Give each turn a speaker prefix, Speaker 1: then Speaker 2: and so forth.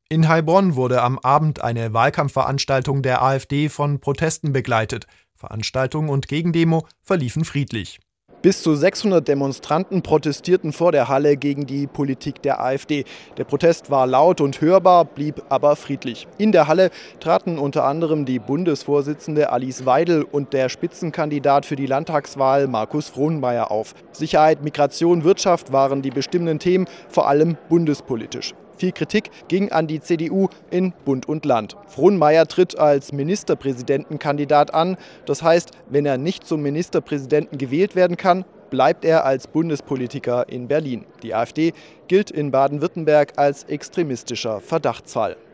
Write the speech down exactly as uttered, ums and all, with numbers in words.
Speaker 1: In Heilbronn wurde am Abend eine Wahlkampfveranstaltung der AfD von Protesten begleitet. Veranstaltung und Gegendemo verliefen friedlich.
Speaker 2: Bis zu sechshundert Demonstranten protestierten vor der Halle gegen die Politik der AfD. Der Protest war laut und hörbar, blieb aber friedlich. In der Halle traten unter anderem die Bundesvorsitzende Alice Weidel und der Spitzenkandidat für die Landtagswahl Markus Frohnmayer auf. Sicherheit, Migration, Wirtschaft waren die bestimmenden Themen, vor allem bundespolitisch. Viel Kritik ging an die C D U in Bund und Land. Frohnmayer tritt als Ministerpräsidentenkandidat an. Das heißt, wenn er nicht zum Ministerpräsidenten gewählt werden kann, bleibt er als Bundespolitiker in Berlin. Die AfD gilt in Baden-Württemberg als extremistischer Verdachtsfall.